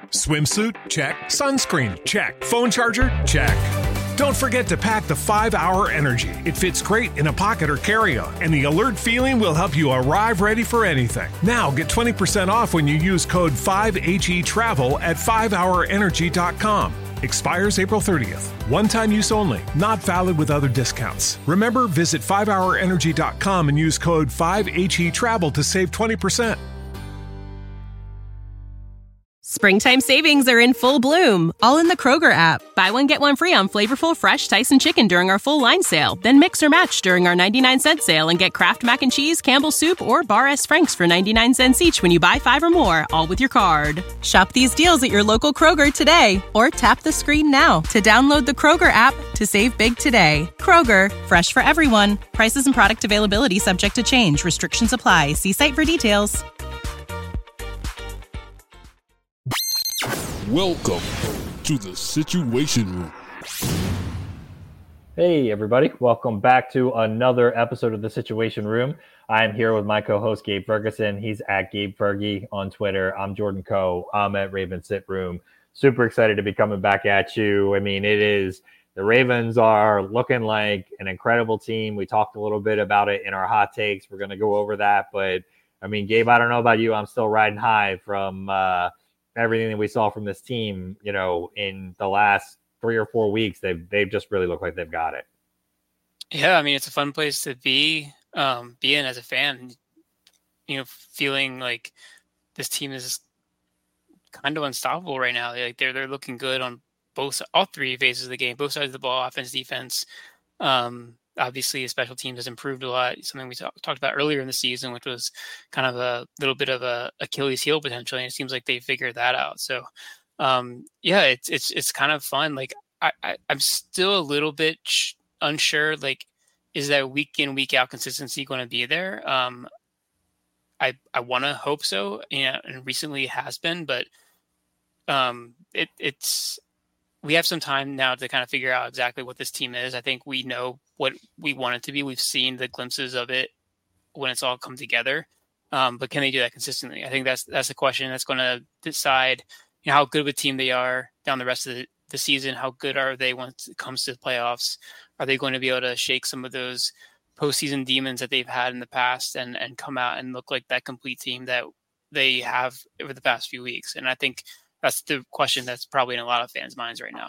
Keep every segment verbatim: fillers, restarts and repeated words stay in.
Swimsuit? Check. Sunscreen? Check. Phone charger? Check. Don't forget to pack the five hour Energy. It fits great in a pocket or carry-on, and the alert feeling will help you arrive ready for anything. Now get twenty percent off when you use code five H E travel at five hour energy dot com. Expires April thirtieth. One-time use only. Not valid with other discounts. Remember, visit five hour energy dot com and use code five H E travel to save twenty percent. Springtime savings are in full bloom, all in the Kroger app. Buy one, get one free on flavorful, fresh Tyson chicken during our full line sale. Then mix or match during our ninety-nine cent sale and get Kraft Mac and Cheese, Campbell's Soup, or Bar S. Frank's for ninety-nine cents each when you buy five or more, all with your card. Shop these deals at your local Kroger today, or tap the screen now to download the Kroger app to save big today. Kroger, fresh for everyone. Prices and product availability subject to change. Restrictions apply. See site for details. Welcome to the Situation Room. Hey, everybody. Welcome back to another episode of the Situation Room. I'm here with my co-host, Gabe Ferguson. He's at Gabe Fergie on Twitter. I'm Jordan Coe. I'm at Ravens Sit Room. Super excited to be coming back at you. I mean, it is the Ravens are looking like an incredible team. We talked a little bit about it in our hot takes. We're going to go over that. But, I mean, Gabe, I don't know about you. I'm still riding high from uh, – everything that we saw from this team, you know, in the last three or four weeks. They've they've just really looked like they've got it. Yeah, I mean, it's a fun place to be, um, be in as a fan. You know, feeling like this team is kind of unstoppable right now. Like they're they're looking good on both all three phases of the game, both sides of the ball, offense, defense. Um, obviously, special teams has improved a lot. Something we talk, talked about earlier in the season, which was kind of a little bit of a Achilles heel potentially, and it seems like they figured that out. So, um, yeah, it's it's it's kind of fun. Like I, I I'm still a little bit sh- unsure. Like, is that week in week out consistency going to be there? Um, I I want to hope so. Yeah, and recently it has been, but um, it it's. We have some time now to kind of figure out exactly what this team is. I think we know what we want it to be. We've seen the glimpses of it when it's all come together. Um, but can they do that consistently? I think that's that's the question that's going to decide, you know, how good of a team they are down the rest of the, the season. How good are they once it comes to the playoffs? Are they going to be able to shake some of those postseason demons that they've had in the past and, and come out and look like that complete team that they have over the past few weeks? And I think that's the question that's probably in a lot of fans' minds right now.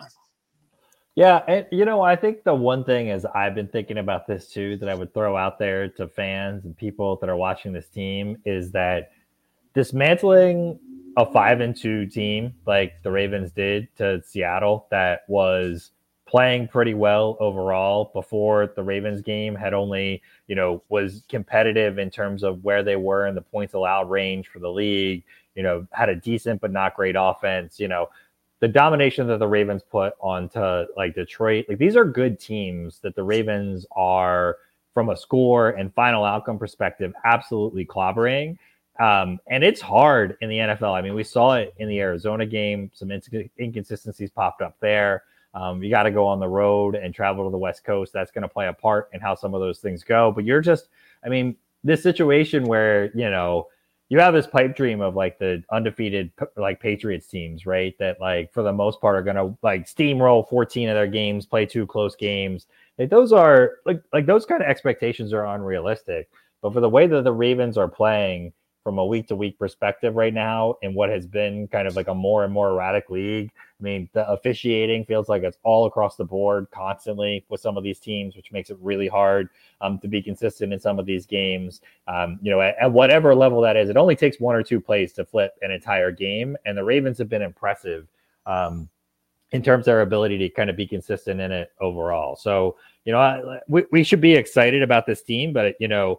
Yeah, and you know, I think the one thing is I've been thinking about this too that I would throw out there to fans and people that are watching this team is that dismantling a five and two team like the Ravens did to Seattle that was playing pretty well overall before the Ravens game had only, you know, was competitive in terms of where they were in the points allowed range for the league, you know, had a decent but not great offense, you know, the domination that the Ravens put onto like Detroit, like these are good teams that the Ravens are from a score and final outcome perspective, absolutely clobbering. Um, and it's hard in the N F L. I mean, we saw it in the Arizona game. Some inc- inconsistencies popped up there. Um, you got to go on the road and travel to the West Coast. That's going to play a part in how some of those things go. But you're just, I mean, this situation where, you know, you have this pipe dream of like the undefeated like Patriots teams, right? That like for the most part are going to like steamroll fourteen of their games, play two close games. Like those are like, like those kind of expectations are unrealistic. But for the way that the Ravens are playing from a week to week perspective right now, in what has been kind of like a more and more erratic league, I mean, the officiating feels like it's all across the board constantly with some of these teams, which makes it really hard um, to be consistent in some of these games. Um, you know, at, at whatever level that is, it only takes one or two plays to flip an entire game. And the Ravens have been impressive um, in terms of their ability to kind of be consistent in it overall. So, you know, I, we, we should be excited about this team, but, you know,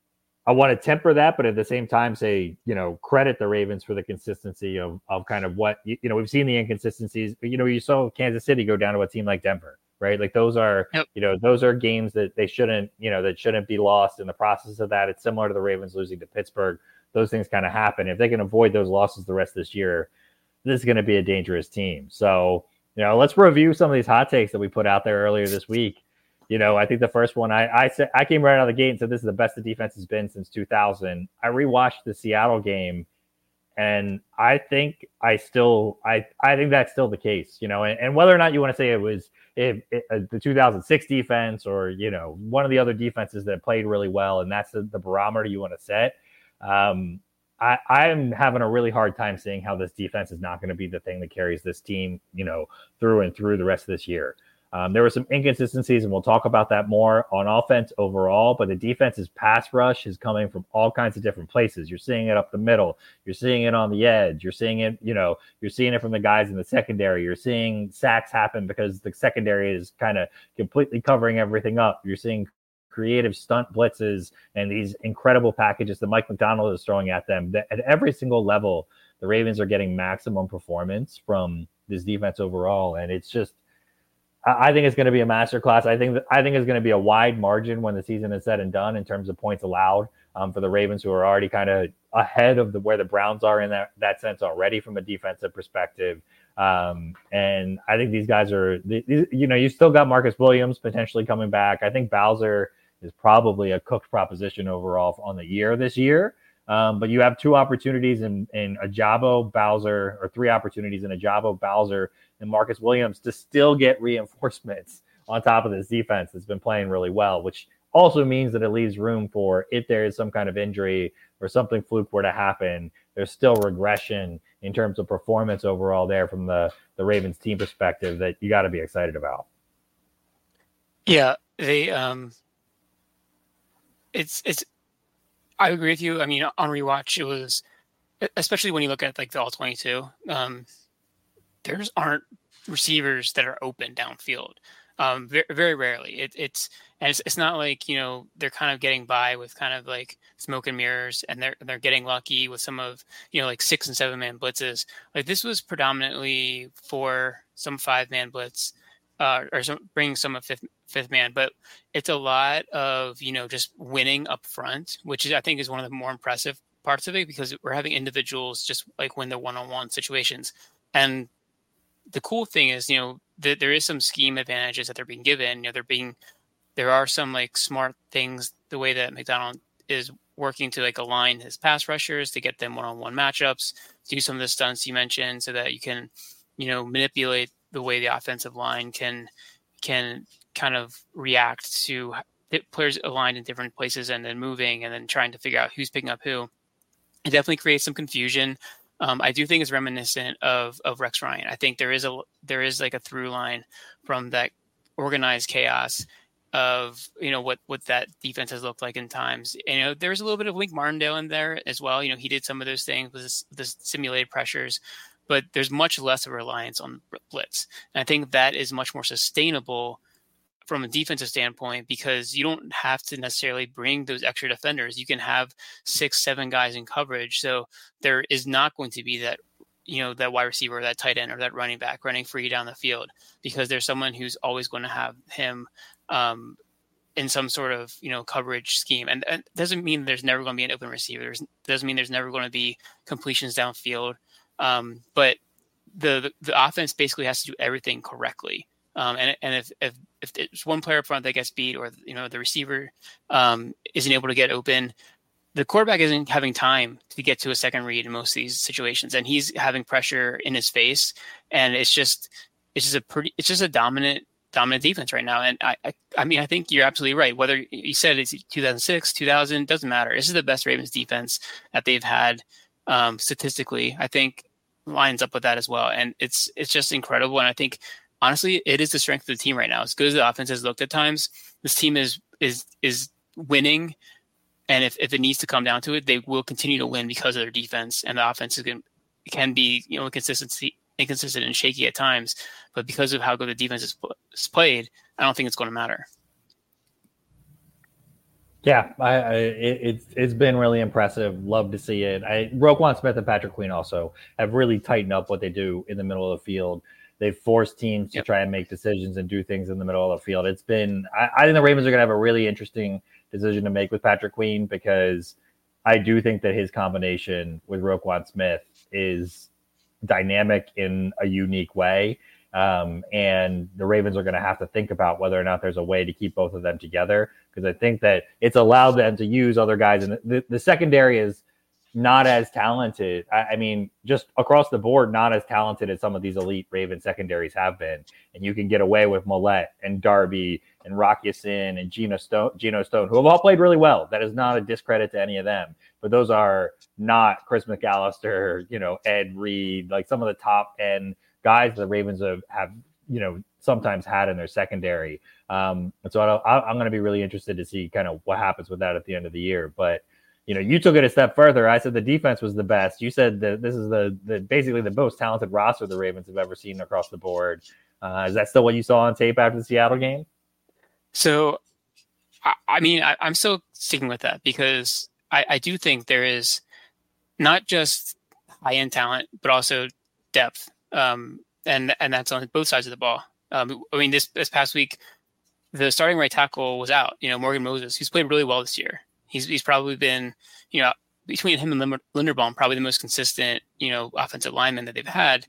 I want to temper that, but at the same time say, you know, credit the Ravens for the consistency of, of kind of what, you, you know, we've seen the inconsistencies. You know, you saw Kansas City go down to a team like Denver, right? Like those are, yep. you know, those are games that they shouldn't, you know, that shouldn't be lost in the process of that. It's similar to the Ravens losing to Pittsburgh. Those things kind of happen. If they can avoid those losses the rest of this year, this is going to be a dangerous team. So, you know, let's review some of these hot takes that we put out there earlier this week. You know, I think the first one I, I said I came right out of the gate and said this is the best the defense has been since two thousand. I rewatched the Seattle game, And I think I still, I, I think that's still the case, you know, and, and whether or not you want to say it was if, if, uh, the two thousand six defense or, you know, one of the other defenses that played really well, and that's the, the barometer you want to set. Um, I, I'm having a really hard time seeing how this defense is not going to be the thing that carries this team, you know, through and through the rest of this year. Um, there were some inconsistencies, and we'll talk about that more on offense overall, but the defense's pass rush is coming from all kinds of different places. You're seeing it up the middle. You're seeing it on the edge. You're seeing it, you know, you're seeing it from the guys in the secondary. You're seeing sacks happen because the secondary is kind of completely covering everything up. You're seeing creative stunt blitzes and these incredible packages that Mike Macdonald is throwing at them. At every single level, the Ravens are getting maximum performance from this defense overall, and it's just, I think it's going to be a masterclass. I think that I think it's going to be a wide margin when the season is said and done in terms of points allowed um, for the Ravens, who are already kind of ahead of the where the Browns are in that, that sense already from a defensive perspective. Um, and I think these guys are, you know, you still got Marcus Williams potentially coming back. I think Bowser is probably a cooked proposition overall on the year this year. Um, but you have two opportunities in, in Ajabo, Bowser, or three opportunities in Ajabo, Bowser, and Marcus Williams to still get reinforcements on top of this defense that's been playing really well, which also means that it leaves room for, if there is some kind of injury or something fluke were to happen, there's still regression in terms of performance overall there from the, the Ravens team perspective that you got to be excited about. Yeah, they, um, it's, it's, I agree with you. I mean, on rewatch, it was, especially when you look at like the all twenty-two, um, there's aren't receivers that are open downfield. Um, very, very rarely. It, it's and it's, it's not like, you know, they're kind of getting by with kind of like smoke and mirrors, and they're they're getting lucky with some of, you know, like six and seven man blitzes. Like this was predominantly for some five man blitz, uh, or some bringing some of fifth fifth man, but it's a lot of, you know, just winning up front, which is I think is one of the more impressive parts of it, because we're having individuals just like win the one on one situations. And the cool thing is, you know, that there is some scheme advantages that they're being given. You know, they're being, there are some like smart things, the way that Macdonald is working to like align his pass rushers to get them one-on-one matchups, do some of the stunts you mentioned so that you can, you know, manipulate the way the offensive line can, can kind of react to players aligned in different places and then moving and then trying to figure out who's picking up who. It definitely creates some confusion. Um, I do think it's reminiscent of of Rex Ryan. I think there is a there is like a through line from that organized chaos of, you know, what what that defense has looked like in times. And, you know, there's a little bit of Wink Martindale in there as well. You know, he did some of those things with this, this simulated pressures, but there's much less of a reliance on blitz. And I think that is much more sustainable from a defensive standpoint, because you don't have to necessarily bring those extra defenders. You can have six, seven guys in coverage. So there is not going to be that, you know, that wide receiver, or that tight end, or that running back running free down the field, because there's someone who's always going to have him um, in some sort of, you know, coverage scheme. And that doesn't mean there's never going to be an open receiver. It doesn't mean there's never going to be completions downfield. Um, but the, the the offense basically has to do everything correctly. Um, and and if, if if there's one player up front that gets beat, or, you know, the receiver um, isn't able to get open, the quarterback isn't having time to get to a second read in most of these situations, and he's having pressure in his face, and it's just it's just a pretty it's just a dominant dominant defense right now. And I I, I mean I think you're absolutely right. Whether you said it's two thousand six, two thousand, doesn't matter. This is the best Ravens defense that they've had um, statistically. I think lines up with that as well, and it's it's just incredible. And I think, honestly, it is the strength of the team right now. As good as the offense has looked at times, this team is is is winning. And if, if it needs to come down to it, they will continue to win because of their defense. And the offense is going, can be, you know, inconsistency, inconsistent and shaky at times. But because of how good the defense is, is played, I don't think it's going to matter. Yeah, I, I, it, it's it's been really impressive. Love to see it. I, Roquan Smith and Patrick Queen also have really tightened up what they do in the middle of the field. They've forced teams to yep. try and make decisions and do things in the middle of the field. It's been, I, I think the Ravens are going to have a really interesting decision to make with Patrick Queen, because I do think that his combination with Roquan Smith is dynamic in a unique way. Um, and the Ravens are going to have to think about whether or not there's a way to keep both of them together, because I think that it's allowed them to use other guys. And the, the secondary is, not as talented. I, I mean, just across the board, not as talented as some of these elite Raven secondaries have been. And you can get away with Millette and Darby and Rock Ya-Sin and Geno Stone, Geno Stone, who have all played really well. That is not a discredit to any of them. But those are not Chris McAllister, you know, Ed Reed, like some of the top end guys the Ravens have, have you know, sometimes had in their secondary. Um, and so I, I'm going to be really interested to see kind of what happens with that at the end of the year. But you know, you took it a step further. I said the defense was the best. You said that this is the, the basically the most talented roster the Ravens have ever seen across the board. Uh, is that still what you saw on tape after the Seattle game? So, I, I mean, I, I'm still sticking with that because I, I do think there is not just high-end talent, but also depth. Um, and and that's on both sides of the ball. Um, I mean, this, this past week, the starting right tackle was out. You know, Morgan Moses, who's played really well this year. He's he's probably been, you know, between him and Linderbaum, probably the most consistent, you know, offensive lineman that they've had.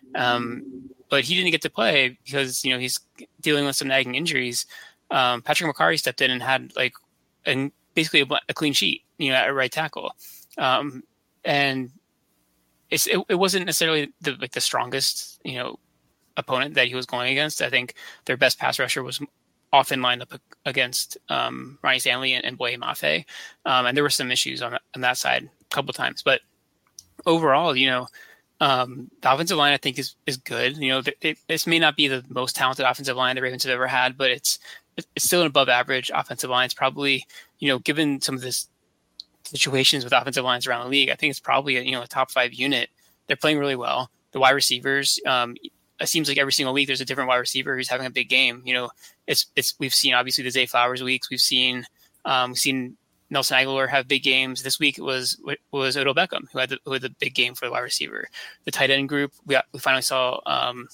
Um, but he didn't get to play because, you know, he's dealing with some nagging injuries. Um, Patrick McCarry stepped in and had like a, basically a, a clean sheet, you know, at right tackle. Um, and it's, it, it wasn't necessarily the, like the strongest, you know, opponent that he was going against. I think their best pass rusher was often lined up against um, Ronnie Stanley and, and Boye Mafe. Um, and there were some issues on, on that side a couple of times. But overall, you know, um, the offensive line, I think, is is good. You know, th- it, this may not be the most talented offensive line the Ravens have ever had, but it's it's still an above average offensive line. It's probably, you know, given some of this situations with offensive lines around the league, I think it's probably a, you know, a top five unit. They're playing really well. The wide receivers, um, it seems like every single week there's a different wide receiver who's having a big game. You know, it's it's we've seen obviously the Zay Flowers weeks. We've seen um, we've seen Nelson Aguilar have big games. This week it was was Odell Beckham who had the, who had the big game for the wide receiver. The tight end group, we got, we finally saw. Um,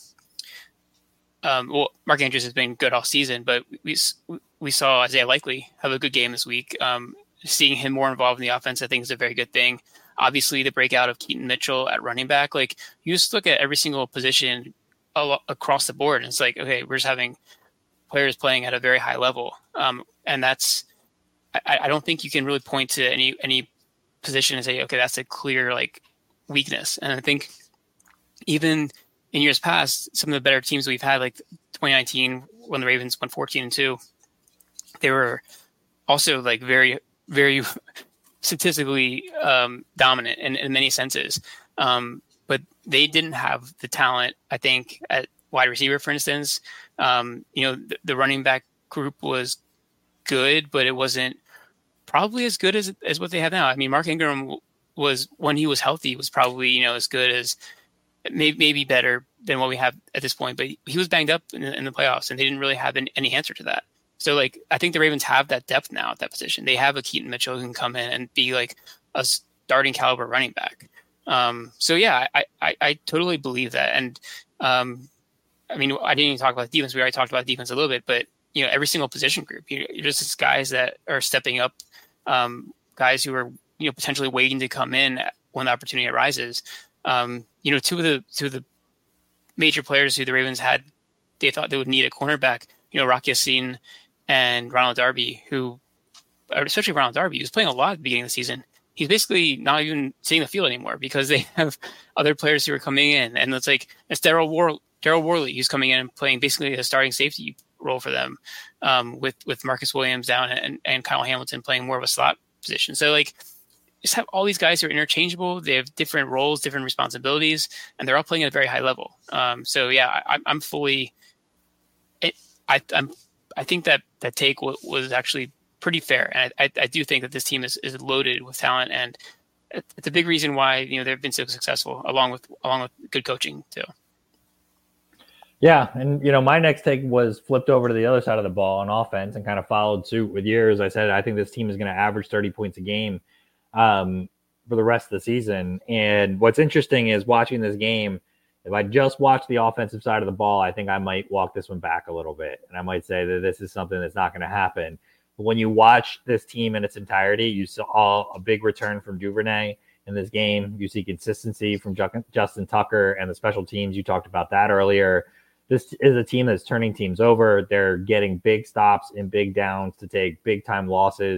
um, well, Mark Andrews has been good all season, but we we saw Isaiah Likely have a good game this week. Um, seeing him more involved in the offense, I think, is a very good thing. Obviously, the breakout of Keaton Mitchell at running back, like you just look at every single position across the board, and it's like, okay, we're just having players playing at a very high level, um, and that's I, I don't think you can really point to any any position and say, okay, that's a clear like weakness. And I think even in years past, some of the better teams we've had, like twenty nineteen when the Ravens went fourteen and two, they were also like very very statistically um, dominant in, in many senses. Um, but they didn't have the talent, I think, at wide receiver, for instance. Um, you know, the, the running back group was good, but it wasn't probably as good as as what they have now. I mean, Mark Ingram was, when he was healthy, was probably, you know, as good as, maybe, maybe better than what we have at this point. But he was banged up in the, in the playoffs, and they didn't really have any, any answer to that. So, like, I think the Ravens have that depth now at that position. They have a Keaton Mitchell who can come in and be like a starting caliber running back. Um, so yeah, I, I, I totally believe that. And, um, I mean, I didn't even talk about defense. We already talked about defense a little bit, but you know, every single position group, you, you're just guys that are stepping up, um, guys who are, you know, potentially waiting to come in when the opportunity arises. Um, you know, two of the, two of the major players who the Ravens had, they thought they would need a cornerback, you know, Rock Ya-Sin and Ronald Darby, who, especially Ronald Darby, who was playing a lot at the beginning of the season. He's basically not even seeing the field anymore because they have other players who are coming in. And it's like, it's Daryl War- Daryl Worley who's coming in and playing basically a starting safety role for them, um, with, with Marcus Williams down and, and Kyle Hamilton playing more of a slot position. So like, just have all these guys who are interchangeable. They have different roles, different responsibilities, and they're all playing at a very high level. Um, so yeah, I, I'm fully, it, I, I'm, I think that that take w- was actually pretty fair. And I, I, I do think that this team is, is loaded with talent, and it's a big reason why, you know, they've been so successful, along with, along with good coaching too. Yeah. And, you know, my next take was flipped over to the other side of the ball on offense and kind of followed suit with yours. I said, I think this team is going to average thirty points a game um, for the rest of the season. And what's interesting is watching this game, if I just watch the offensive side of the ball, I think I might walk this one back a little bit. And I might say that this is something that's not going to happen. But when you watch this team in its entirety, you saw a big return from Duvernay in this game. You see consistency from Justin Tucker and the special teams. You talked about that earlier. This is a team that's turning teams over. They're getting big stops and big downs to take big time losses.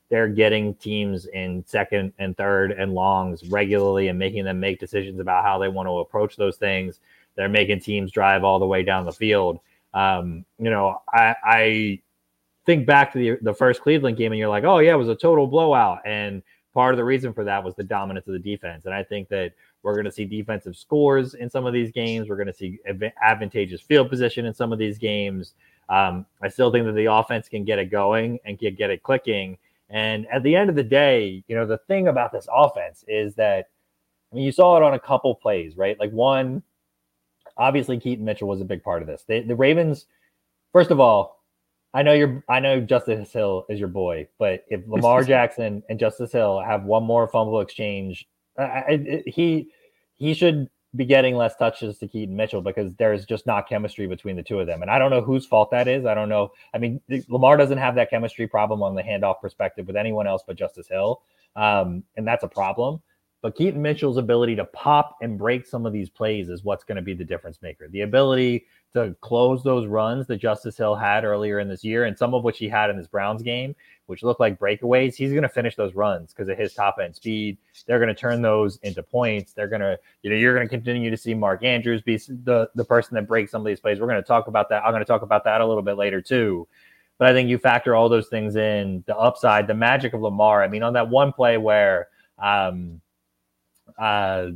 they're getting teams in second and third and longs regularly and making them make decisions about how they want to approach those things. They're making teams drive all the way down the field. Um, you know, I, I think back to the, the first Cleveland game and you're like, oh yeah, it was a total blowout. And part of the reason for that was the dominance of the defense. And I think that we're going to see defensive scores in some of these games. We're going to see advantageous field position in some of these games. Um, I still think that the offense can get it going and get, get it clicking. And at the end of the day, you know, the thing about this offense is that, I mean, you saw it on a couple plays, right? Like one, obviously Keaton Mitchell was a big part of this. They, the Ravens, first of all, I know you're, I know Justice Hill is your boy, but if Lamar Jackson and Justice Hill have one more fumble exchange, I, I, he, he should be getting less touches to Keaton Mitchell because there's just not chemistry between the two of them. And I don't know whose fault that is. I don't know. I mean, Lamar doesn't have that chemistry problem on the handoff perspective with anyone else but Justice Hill. Um, and that's a problem. But Keaton Mitchell's ability to pop and break some of these plays is what's going to be the difference maker. The ability to close those runs that Justice Hill had earlier in this year, and some of which he had in this Browns game, which looked like breakaways. He's going to finish those runs because of his top end speed. They're going to turn those into points. They're going to, you know, you're going to continue to see Mark Andrews be the, the person that breaks some of these plays. We're going to talk about that. I'm going to talk about that a little bit later too. But I think you factor all those things in, the upside, the magic of Lamar. I mean, on that one play where, um, uh,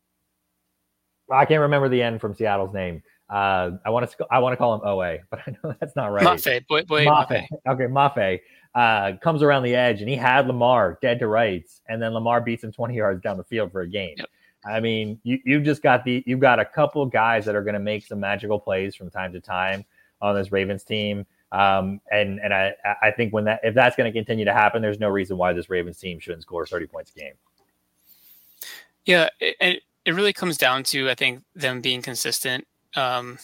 I can't remember the end from Seattle's name. Uh, I want to I want to call him O A, but I know that's not right. Mafe, boy, boy, Mafe. Okay, Mafe uh, comes around the edge, and he had Lamar dead to rights, and then Lamar beats him twenty yards down the field for a game. Yep. I mean, you you just got the you got a couple guys that are going to make some magical plays from time to time on this Ravens team. Um, and and I I think when that if that's going to continue to happen, there's no reason why this Ravens team shouldn't score thirty points a game. Yeah, it, it really comes down to, I think, them being consistent, um,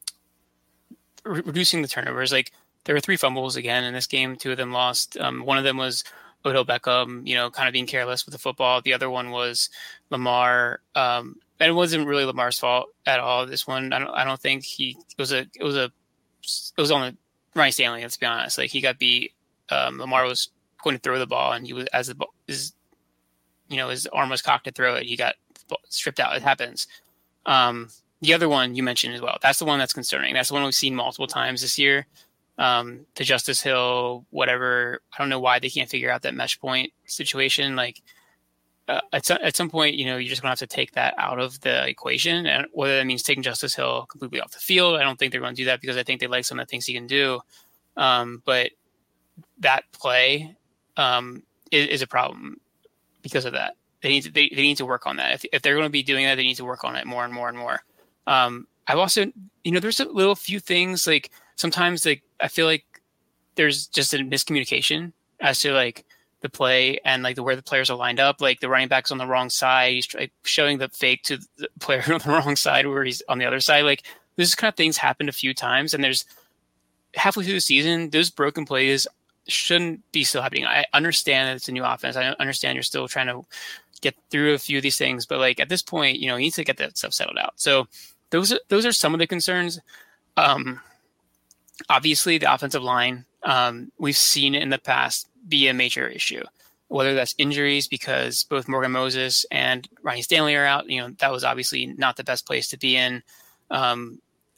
re- reducing the turnovers. Like, there were three fumbles again in this game. Two of them lost. Um, one of them was Odell Beckham, you know, kind of being careless with the football. The other one was Lamar. Um, and it wasn't really Lamar's fault at all. This one, I don't, I don't think he it was a, it was a, it was on the Ronnie Stanley. Let's be honest. Like, he got beat. Um, Lamar was going to throw the ball, and he was as the ball is. You know, his arm was cocked to throw it. He got stripped out. It happens. Um, the other one you mentioned as well. That's the one that's concerning. That's the one we've seen multiple times this year. Um, the Justice Hill, whatever. I don't know why they can't figure out that mesh point situation. Like uh, at some, at some point, you know, you're just gonna have to take that out of the equation. And whether that means taking Justice Hill completely off the field, I don't think they're going to do that because I think they like some of the things he can do. Um, but that play um, is, is a problem. Because of that, they need to they, they need to work on that. If if they're going to be doing that, they need to work on it more and more and more. Um, I've also, you know, there's a little few things like sometimes like I feel like there's just a miscommunication as to like the play and like the where the players are lined up. Like the running back's on the wrong side, he's like, showing the fake to the player on the wrong side where he's on the other side. Like this kind of things happened a few times, and there's halfway through the season, those broken plays shouldn't be still happening. I understand that it's a new offense. I understand you're still trying to get through a few of these things, but like at this point, you know, you need to get that stuff settled out. So those are, those are some of the concerns. Um, obviously the offensive line, um, we've seen it in the past be a major issue, whether that's injuries because both Morgan Moses and Ronnie Stanley are out. You know, that was obviously not the best place to be in. Um,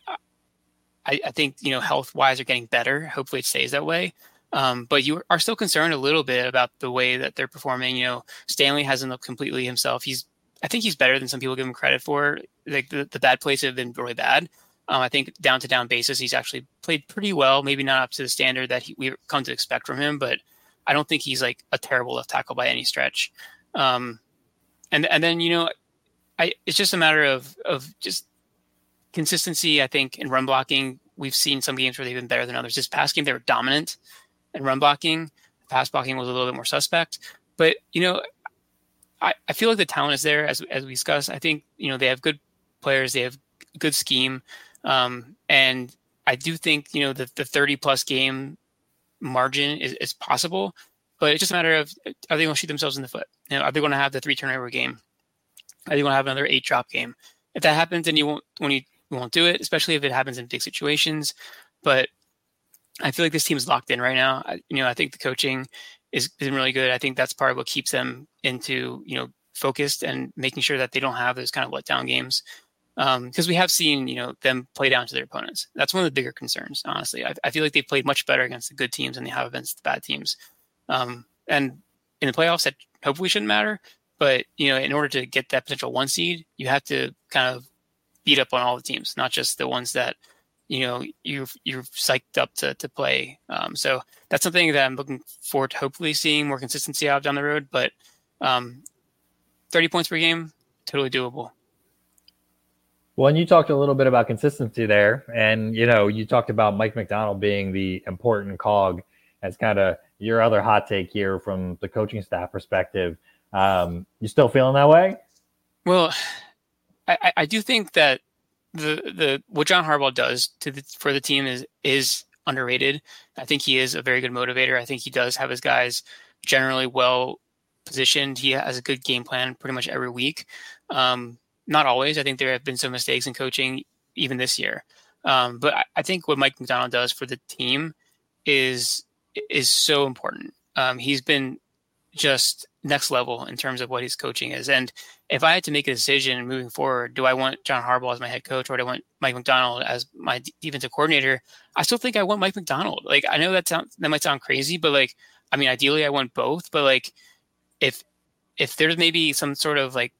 I, I think, you know, health wise are getting better. Hopefully it stays that way. Um, but you are still concerned a little bit about the way that they're performing. You know, Stanley hasn't looked completely himself. He's, I think he's better than some people give him credit for. Like the, the bad plays have been really bad. Um, I think down to down basis, he's actually played pretty well. Maybe not up to the standard that he, we've come to expect from him, but I don't think he's like a terrible left tackle by any stretch. Um, and and then you know, I it's just a matter of of just consistency. I think in run blocking, we've seen some games where they've been better than others. This past game, they were dominant. And run blocking, pass blocking was a little bit more suspect. But, you know, I, I feel like the talent is there, as as we discussed. I think, you know, they have good players. They have good scheme. Um, and I do think, you know, the, the thirty-plus game margin is, is possible. But it's just a matter of, are they going to shoot themselves in the foot? You know, are they going to have the three-turnover game? Are they going to have another eight-drop game? If that happens, then you won't, when you, you won't do it, especially if it happens in big situations. But I feel like this team is locked in right now. I, you know, I think the coaching is been really good. I think that's part of what keeps them into, you know, focused and making sure that they don't have those kind of letdown games. Um, because we have seen, you know, them play down to their opponents. That's one of the bigger concerns, honestly. I, I feel like they've played much better against the good teams than they have against the bad teams. Um, and in the playoffs, that hopefully shouldn't matter. But, you know, in order to get that potential one seed, you have to kind of beat up on all the teams, not just the ones that, you know, you're, you're psyched up to, to play. Um, so that's something that I'm looking forward to hopefully seeing more consistency out down the road. But um, thirty points per game, totally doable. Well, and you talked a little bit about consistency there, and, you know, you talked about Mike Macdonald being the important cog as kind of your other hot take here from the coaching staff perspective. Um, you still feeling that way? Well, I, I do think that the the what John Harbaugh does to the, for the team is is underrated. I think he is a very good motivator. I think he does have his guys generally well positioned. He has a good game plan pretty much every week. Um, Not always. I think there have been some mistakes in coaching even this year. Um, but I, I think what Mike Macdonald does for the team is is so important. Um, he's been just next level in terms of what his coaching is. And if I had to make a decision moving forward, do I want John Harbaugh as my head coach or do I want Mike Macdonald as my defensive coordinator? I still think I want Mike Macdonald. Like, I know that sounds, that might sound crazy, but like, I mean, ideally I want both, but like, if, if there's maybe some sort of like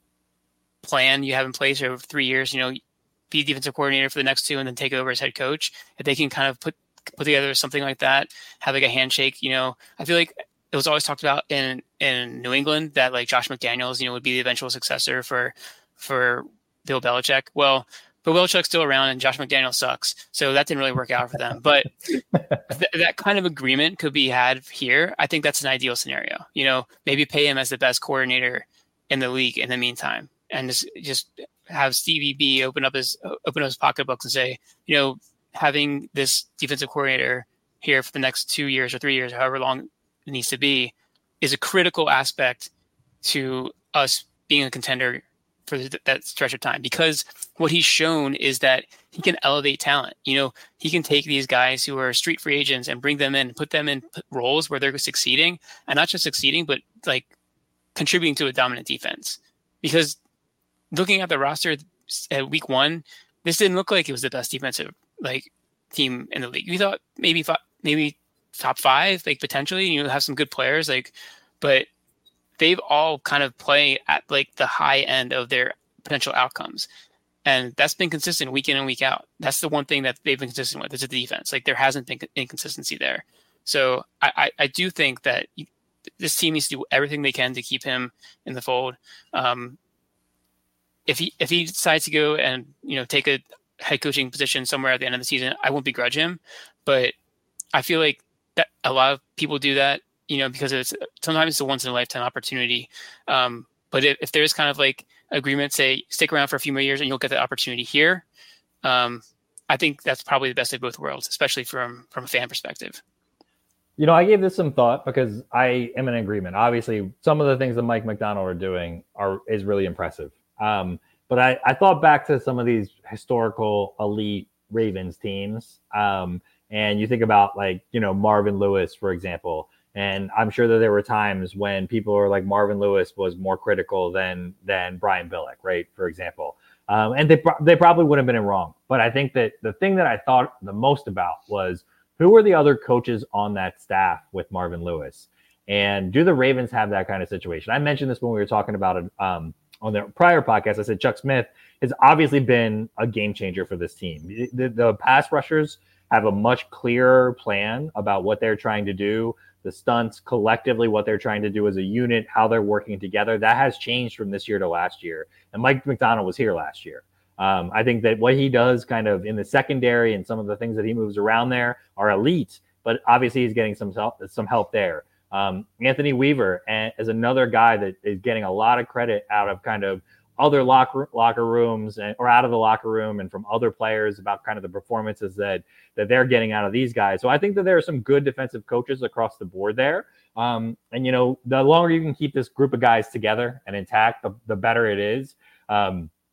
plan you have in place over three years, you know, be defensive coordinator for the next two and then take over as head coach, if they can kind of put, put together something like that, have like a handshake, you know, I feel like it was always talked about in, in New England that like Josh McDaniels, you know, would be the eventual successor for, for Bill Belichick. Well, Bill Belichick's still around and Josh McDaniels sucks. So that didn't really work out for them. But th- that kind of agreement could be had here. I think that's an ideal scenario. You know, maybe pay him as the best coordinator in the league in the meantime, and just, just have Stevie B open up his, open up his pocketbooks and say, you know, having this defensive coordinator here for the next two years or three years, however long it needs to be, is a critical aspect to us being a contender for th- that stretch of time. Because what he's shown is that he can elevate talent. You know, he can take these guys who are street free agents and bring them in, and put them in roles where they're succeeding, and not just succeeding, but like contributing to a dominant defense. Because looking at the roster at week one, this didn't look like it was the best defensive like team in the league. We thought maybe maybe top five, like potentially, you know, have some good players, like, but they've all kind of play at like the high end of their potential outcomes. And that's been consistent week in and week out. That's the one thing that they've been consistent with is the defense. Like there hasn't been inconsistency there. So I, I, I do think that this team needs to do everything they can to keep him in the fold. Um, if he, if he decides to go and, you know, take a head coaching position somewhere at the end of the season, I won't begrudge him, but I feel like that a lot of people do that, you know, because it's sometimes it's a once in a lifetime opportunity. Um, but if, if there's kind of like agreement, say stick around for a few more years and you'll get the opportunity here. Um, I think that's probably the best of both worlds, especially from, from a fan perspective. You know, I gave this some thought because I am in agreement. Obviously, some of the things that Mike Macdonald are doing are is really impressive. Um, but I, I thought back to some of these historical elite Ravens teams. Um, And you think about like, you know, Marvin Lewis, for example, and I'm sure that there were times when people were like Marvin Lewis was more critical than than Brian Billick, right? For example. Um, and they, pro- they probably wouldn't have been wrong. But I think that the thing that I thought the most about was who were the other coaches on that staff with Marvin Lewis? And do the Ravens have that kind of situation? I mentioned this when we were talking about it um, on the prior podcast. I said Chuck Smith has obviously been a game changer for this team. The, the pass rushers have a much clearer plan about what they're trying to do, the stunts collectively, what they're trying to do as a unit, how they're working together. That has changed from this year to last year. And Mike Macdonald was here last year. Um, I think that what he does kind of in the secondary and some of the things that he moves around there are elite, but obviously he's getting some help, some help there. Um, Anthony Weaver is another guy that is getting a lot of credit out of kind of other locker locker rooms and or out of the locker room and from other players about kind of the performances that that they're getting out of these guys. So I think that there are some good defensive coaches across the board there. Um, and, you know, the longer you can keep this group of guys together and intact, the, the better it is. Um,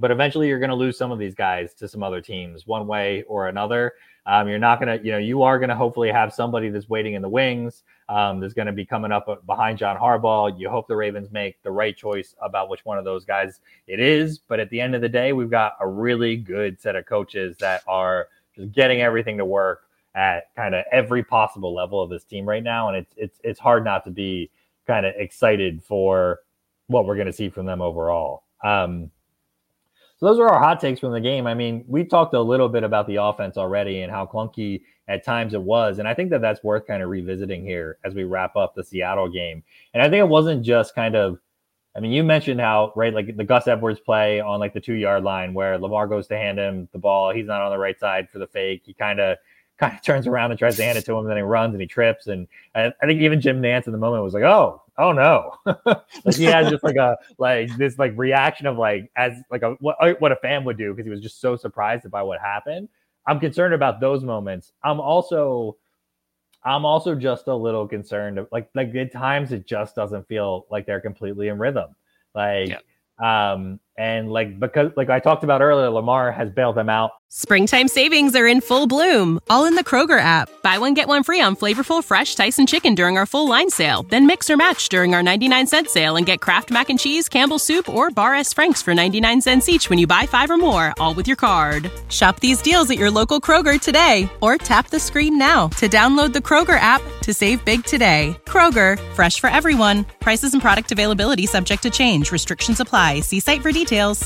but eventually you're going to lose some of these guys to some other teams one way or another. Um, you're not going to, you know, you are going to hopefully have somebody that's waiting in the wings. Um, that's going to be coming up behind John Harbaugh. You hope the Ravens make the right choice about which one of those guys it is. But at the end of the day, we've got a really good set of coaches that are just getting everything to work at kind of every possible level of this team right now. And it's, it's, it's hard not to be kind of excited for what we're going to see from them overall. Um, So those are our hot takes from the game. I mean, we talked a little bit about the offense already and how clunky at times it was. And I think that that's worth kind of revisiting here as we wrap up the Seattle game. And I think it wasn't just kind of, I mean, you mentioned how, right, like the Gus Edwards play on like the two yard line where Lamar goes to hand him the ball. He's not on the right side for the fake. He kind of, kind of turns around and tries to hand it to him, and then he runs and he trips. And I, I think even Jim Nantz in the moment was like, oh, oh no. Like he has just like a, like this like reaction of like, as like a, what, what a fan would do because he was just so surprised by what happened. I'm concerned about those moments. I'm also, I'm also just a little concerned. Like, like at times it just doesn't feel like they're completely in rhythm. Like, yeah. Um, and like, because like I talked about earlier, Lamar has bailed them out. Springtime savings are in full bloom, all in the Kroger app. Buy one, get one free on flavorful fresh Tyson chicken during our full line sale. Then mix or match during our ninety-nine cent sale and get Kraft Mac and Cheese, Campbell's Soup, or Bar S. Frank's for ninety-nine cents each when you buy five or more, all with your card. Shop these deals at your local Kroger today, or tap the screen now to download the Kroger app to save big today. Kroger, fresh for everyone. Prices and product availability subject to change. Restrictions apply. See site for details.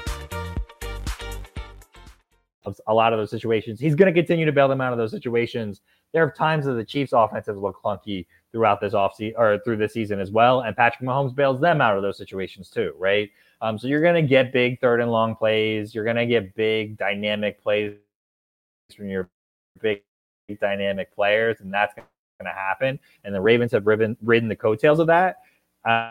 A lot of those situations, he's going to continue to bail them out of those situations. There are times that the Chiefs' offense has looked clunky throughout this offseason or through this season as well, and Patrick Mahomes bails them out of those situations too, right? Um, so you're going to get big third and long plays. You're going to get big dynamic plays from your big dynamic players, and that's going to happen. And the Ravens have ridden, ridden the coattails of that. Uh,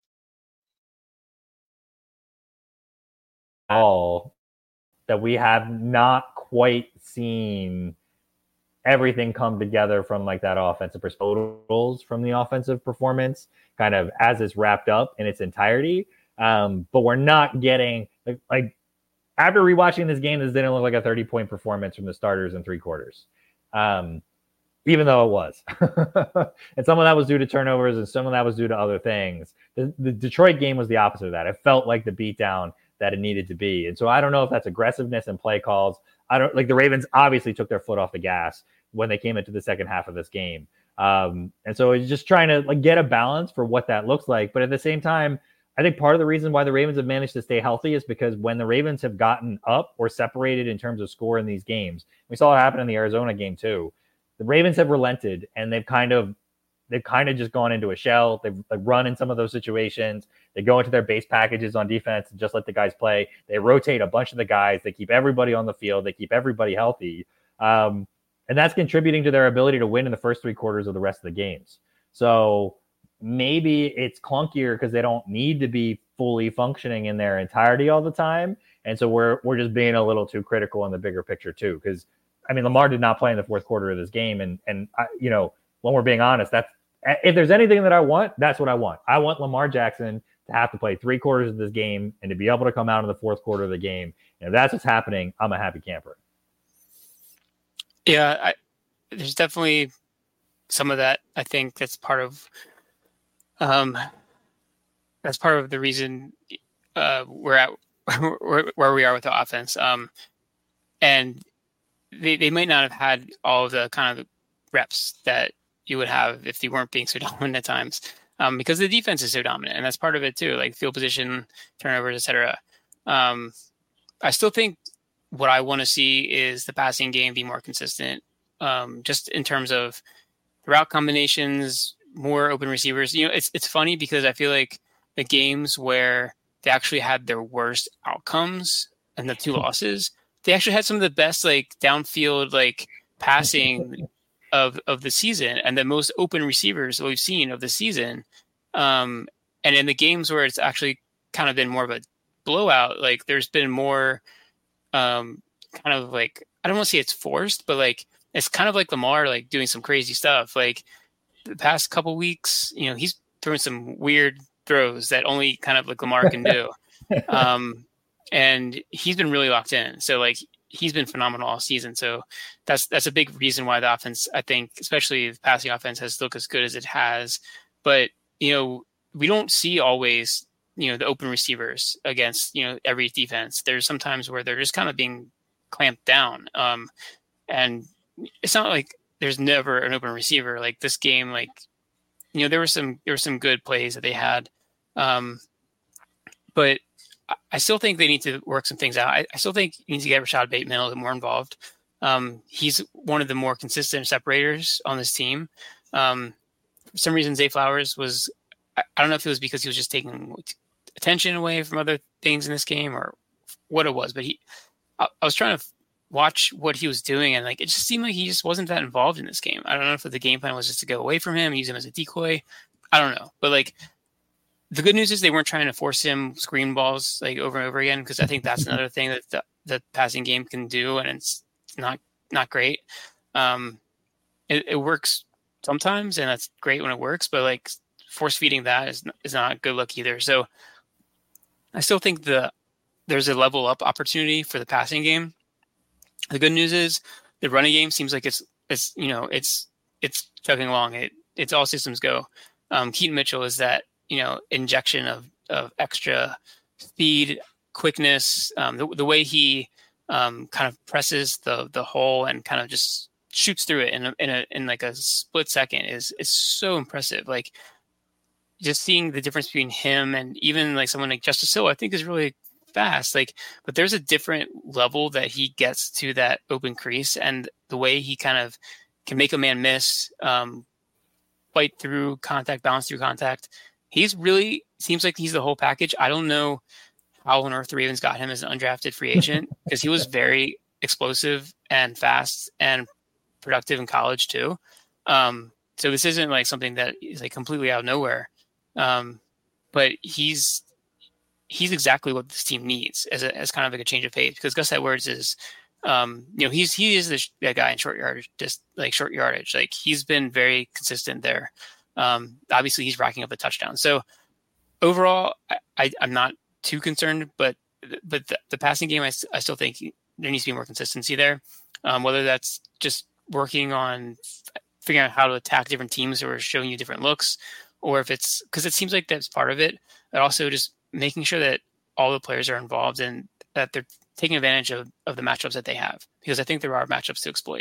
all that we have not quite seen everything come together from like that offensive totals from the offensive performance kind of as it's wrapped up in its entirety. Um, but we're not getting like, like after rewatching this game, this didn't look like a thirty point performance from the starters in three quarters. Um, even though it was, and some of that was due to turnovers and some of that was due to other things. The, the Detroit game was the opposite of that. It felt like the beatdown that it needed to be. And so I don't know if that's aggressiveness and play calls. I don't like the Ravens obviously took their foot off the gas when they came into the second half of this game. Um, and so it's just trying to like get a balance for what that looks like. But at the same time, I think part of the reason why the Ravens have managed to stay healthy is because when the Ravens have gotten up or separated in terms of score in these games, we saw it happen in the Arizona game too. The Ravens have relented and they've kind of They've kind of just gone into a shell. They've, they've run in some of those situations. They go into their base packages on defense and just let the guys play. They rotate a bunch of the guys. They keep everybody on the field. They keep everybody healthy. Um, and that's contributing to their ability to win in the first three quarters of the rest of the games. So maybe it's clunkier because they don't need to be fully functioning in their entirety all the time. And so we're we're just being a little too critical in the bigger picture too. Because, I mean, Lamar did not play in the fourth quarter of this game. And, and I, you know, when we're being honest, that's, if there's anything that I want, that's what I want. I want Lamar Jackson to have to play three quarters of this game and to be able to come out in the fourth quarter of the game. And if that's what's happening, I'm a happy camper. Yeah, I, there's definitely some of that. I think that's part of um, that's part of the reason uh, we're at where, where we are with the offense. Um, and they they might not have had all of the kind of reps that you would have if they weren't being so dominant at times, um, because the defense is so dominant, and that's part of it too, like field position, turnovers, et cetera. Um, I still think what I want to see is the passing game be more consistent, um, just in terms of route combinations, more open receivers. You know, it's it's funny because I feel like the games where they actually had their worst outcomes and the two losses, they actually had some of the best like downfield like passing of of the season and the most open receivers we've seen of the season. Um, and in the games where it's actually kind of been more of a blowout, like there's been more um, kind of like, I don't want to say it's forced, but like, it's kind of like Lamar, like doing some crazy stuff. Like the past couple weeks, you know, he's throwing some weird throws that only kind of like Lamar can do. um, and he's been really locked in. So like he's been phenomenal all season. So that's that's a big reason why the offense, I think, especially the passing offense, has looked as good as it has. But you know, we don't see always, you know, the open receivers against, you know, every defense. There's sometimes where they're just kind of being clamped down. Um, and it's not like there's never an open receiver. Like this game, like, you know, there were some, there were some good plays that they had. Um, but I still think they need to work some things out. I, I still think you need to get Rashad Bateman a little bit more involved. Um, he's one of the more consistent separators on this team. Um, for some reason, Zay Flowers was, I, I don't know if it was because he was just taking attention away from other things in this game or what it was, but he, I, I was trying to watch what he was doing, and like it just seemed like he just wasn't that involved in this game. I don't know if the game plan was just to go away from him, use him as a decoy. I don't know, but like the good news is they weren't trying to force him screen balls like over and over again, because I think that's another thing that the, the passing game can do, and it's not not great. Um, it, it works sometimes, and that's great when it works, but like force feeding that is is not good luck either. So I still think the there's a level up opportunity for the passing game. The good news is the running game seems like it's it's you know it's it's chugging along. It it's all systems go. Um, Keaton Mitchell is that, you know, injection of, of extra speed, quickness, um, the, the way he um, kind of presses the the hole and kind of just shoots through it in a, in a in like a split second is is so impressive. Like just seeing the difference between him and even like someone like Justice Hill, I think is really fast. Like, but there's a different level that he gets to that open crease, and the way he kind of can make a man miss, um, fight through contact, bounce through contact. He's really seems like he's the whole package. I don't know how on earth the Ravens got him as an undrafted free agent, because he was very explosive and fast and productive in college too. Um, so this isn't like something that is like completely out of nowhere. Um, but he's he's exactly what this team needs as a, as kind of like a change of pace, because Gus Edwards is, um, you know, he's he is the, the guy in short yardage, just like short yardage. Like he's been very consistent there. Um, obviously he's racking up a touchdown. So overall, I, I, I'm not too concerned, but but the, the passing game, I, I still think there needs to be more consistency there. Um, whether that's just working on figuring out how to attack different teams who are showing you different looks, or if it's because it seems like that's part of it, but also just making sure that all the players are involved and that they're taking advantage of, of the matchups that they have, because I think there are matchups to exploit.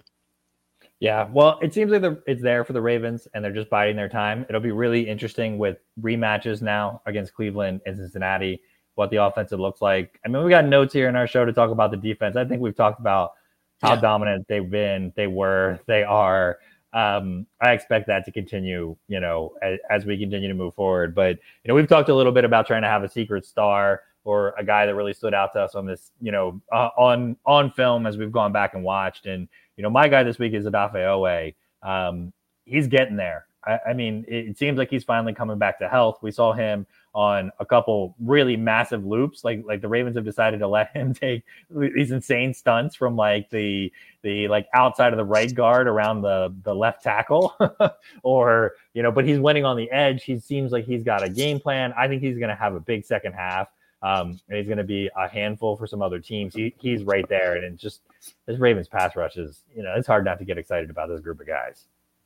Yeah, well, it seems like the, it's there for the Ravens, and they're just biding their time. It'll be really interesting with rematches now against Cleveland and Cincinnati, what the offensive looks like. I mean, we got notes here in our show to talk about the defense. I think we've talked about how yeah. dominant they've been, they were, they are. Um, I expect that to continue, you know, as, as we continue to move forward. But, you know, we've talked a little bit about trying to have a secret star or a guy that really stood out to us on this, you know, uh, on on film as we've gone back and watched. And, you know, my guy this week is Odafe Oweh. Um, he's getting there. I, I mean, it, it seems like he's finally coming back to health. We saw him on a couple really massive loops. Like, like the Ravens have decided to let him take these insane stunts from like the, the like outside of the right guard around the, the left tackle or, you know, but he's winning on the edge. He seems like he's got a game plan. I think he's going to have a big second half. Um, and he's going to be a handful for some other teams. He, he's right there. And it's just, this Ravens pass rush is, you know, it's hard not to get excited about this group of guys.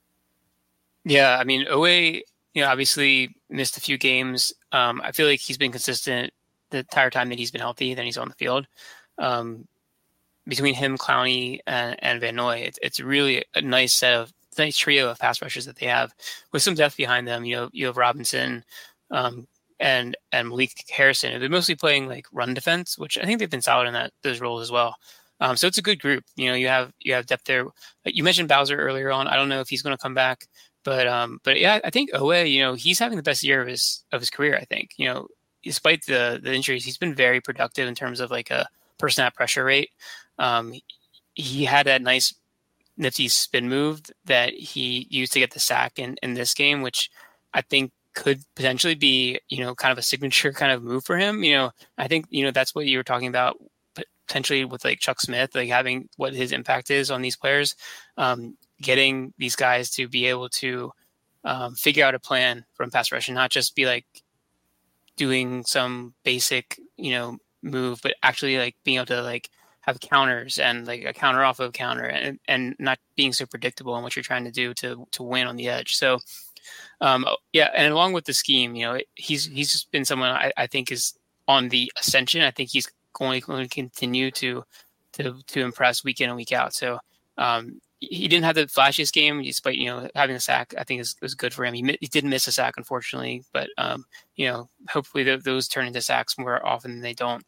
Yeah. I mean, Oweh, you know, obviously missed a few games. Um, I feel like he's been consistent the entire time that he's been healthy, then he's on the field. Um, between him, Clowney, and, and Van Noy, it's, it's really a nice set of, nice trio of pass rushers that they have with some depth behind them. You know, you have Robinson, um, and and Malik Harrison. They're mostly playing like run defense, which I think they've been solid in that those roles as well. Um, so it's a good group. You know, you have you have depth there. You mentioned Bowser earlier on. I don't know if he's going to come back, but um, but yeah, I think Oweh, you know, he's having the best year of his of his career. I think, you know, despite the the injuries, he's been very productive in terms of like a per snap pressure rate. Um, he had that nice nifty spin move that he used to get the sack in in this game, which I think could potentially be, you know, kind of a signature kind of move for him. You know, I think, you know, that's what you were talking about potentially with like Chuck Smith, like having what his impact is on these players, um, getting these guys to be able to um, figure out a plan from pass rush and not just be like doing some basic, you know, move, but actually like being able to like have counters and like a counter off of counter and, and not being so predictable in what you're trying to do to, to win on the edge. So um, yeah. And along with the scheme, you know, he's, he's just been someone I, I think is on the ascension. I think he's going, going to continue to, to, to impress week in and week out. So um, he didn't have the flashiest game despite, you know, having a sack. I think is was good for him. He, he did miss a sack, unfortunately, but um, you know, hopefully th- those turn into sacks more often than they don't.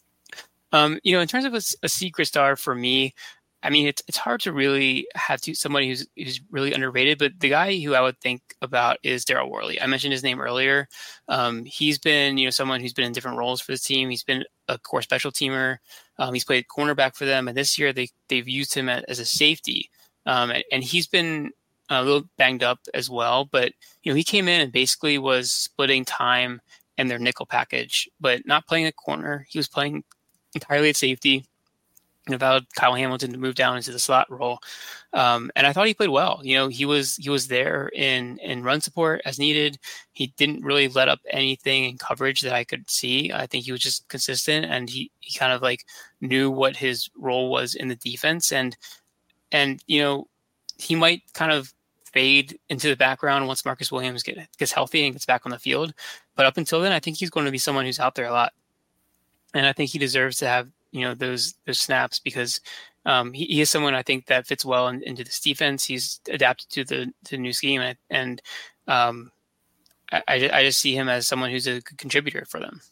Um, you know, in terms of a, a secret star for me, I mean, it's it's hard to really have to somebody who's who's really underrated. But the guy who I would think about is Daryl Worley. I mentioned his name earlier. Um, he's been, you know, someone who's been in different roles for this team. He's been a core special teamer. Um, he's played cornerback for them, and this year they they've used him as, as a safety. Um, and, and he's been a little banged up as well. But you know, he came in and basically was splitting time in their nickel package, but not playing a corner. He was playing entirely at safety. And allowed Kyle Hamilton to move down into the slot role, um, and I thought he played well. You know, he was he was there in in run support as needed. He didn't really let up anything in coverage that I could see. I think he was just consistent, and he, he kind of like knew what his role was in the defense. And and you know, he might kind of fade into the background once Marcus Williams get, gets healthy and gets back on the field. But up until then, I think he's going to be someone who's out there a lot, and I think he deserves to have, you know, those those snaps because um, he, he is someone I think that fits well in, into this defense. He's adapted to the, to the new scheme, and, and um, I, I just see him as someone who's a good contributor for them.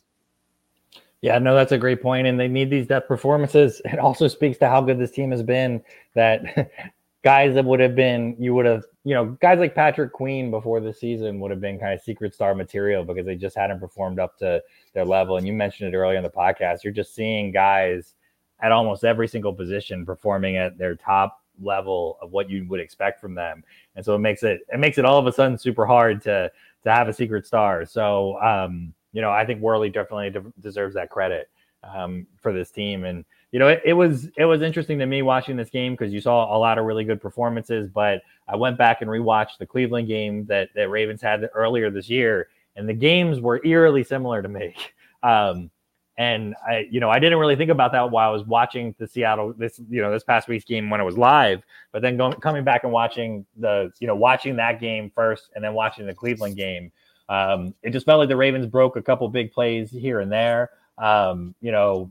Yeah, no, that's a great point, and they need these depth performances. It also speaks to how good this team has been, that guys that would have been, you would have, you know, guys like Patrick Queen before the season would have been kind of secret star material because they just hadn't performed up to their level. And you mentioned it earlier in the podcast. You're just seeing guys at almost every single position performing at their top level of what you would expect from them. And so it makes it, it makes it all of a sudden super hard to, to have a secret star. So, um, you know, I think Worley definitely de- deserves that credit um, for this team. And, you know, it, it was it was interesting to me watching this game because you saw a lot of really good performances. But I went back and rewatched the Cleveland game that, that Ravens had earlier this year, and the games were eerily similar to me. Um, and I, you know, I didn't really think about that while I was watching the Seattle this, you know, this past week's game when it was live. But then going coming back and watching the, you know, watching that game first and then watching the Cleveland game, um, it just felt like the Ravens broke a couple big plays here and there. Um, you know.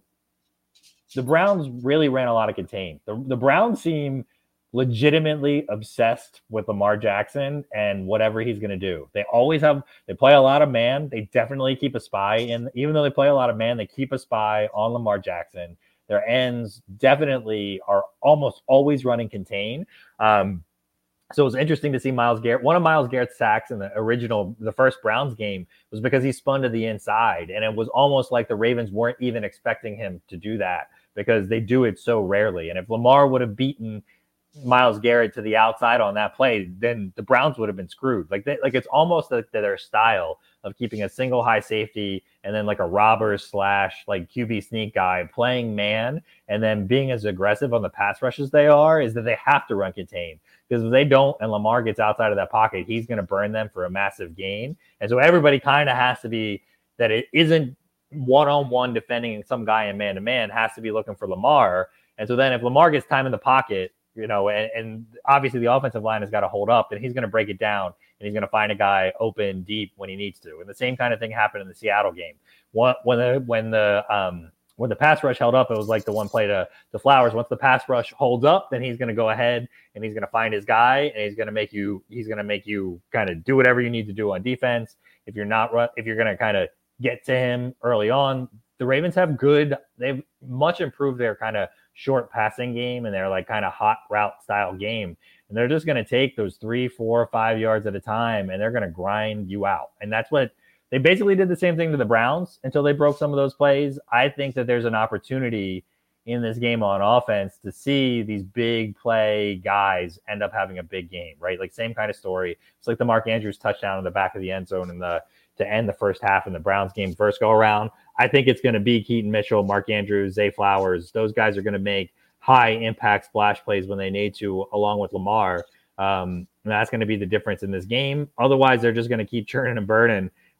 The Browns really ran a lot of contain. The, the Browns seem legitimately obsessed with Lamar Jackson and whatever he's going to do. They always have, they play a lot of man. They definitely keep a spy in, even though they play a lot of man, they keep a spy on Lamar Jackson. Their ends definitely are almost always running contain. Um, So it was interesting to see Myles Garrett. One of Myles Garrett's sacks in the original, the first Browns game was because he spun to the inside. And it was almost like the Ravens weren't even expecting him to do that because they do it so rarely. And if Lamar would have beaten Myles Garrett to the outside on that play, then the Browns would have been screwed. Like they, like it's almost like their style of keeping a single high safety and then like a robber slash like Q B sneak guy playing man and then being as aggressive on the pass rush as they are is that they have to run contain. Because if they don't and Lamar gets outside of that pocket, he's going to burn them for a massive gain. And so everybody kind of has to be that it isn't one-on-one defending some guy in man-to-man, has to be looking for Lamar. And so then if Lamar gets time in the pocket, you know, and, and obviously the offensive line has got to hold up, then he's going to break it down and he's going to find a guy open deep when he needs to. And the same kind of thing happened in the Seattle game. When, when the, when the, um, when the pass rush held up, it was like the one play to, to Flowers. Once the pass rush holds up, then he's going to go ahead and he's going to find his guy and he's going to make you, he's going to make you kind of do whatever you need to do on defense. If you're not, if you're going to kind of get to him early on, the Ravens have good, they've much improved their kind of short passing game and their like kind of hot route style game. And they're just going to take those three, four, five yards at a time and they're going to grind you out. And that's what, they basically did the same thing to the Browns until they broke some of those plays. I think that there's an opportunity in this game on offense to see these big play guys end up having a big game, right? Like same kind of story. It's like the Mark Andrews touchdown in the back of the end zone in the to end the first half in the Browns game first go around. I think it's going to be Keaton Mitchell, Mark Andrews, Zay Flowers. Those guys are going to make high impact splash plays when they need to, along with Lamar. Um, and that's going to be the difference in this game. Otherwise, they're just going to keep churning and burning